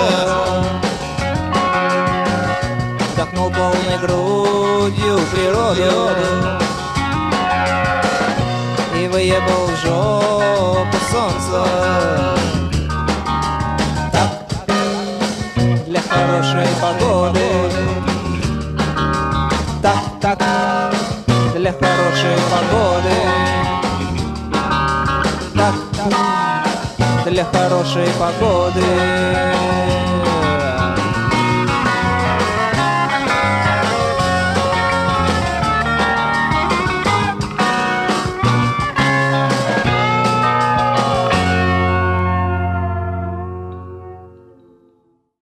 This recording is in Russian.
Вдохнул полной грудью природу и выебал в жопу солнца. Так, для хорошей погоды. Так, для хорошей погоды. Так, для хорошей погоды.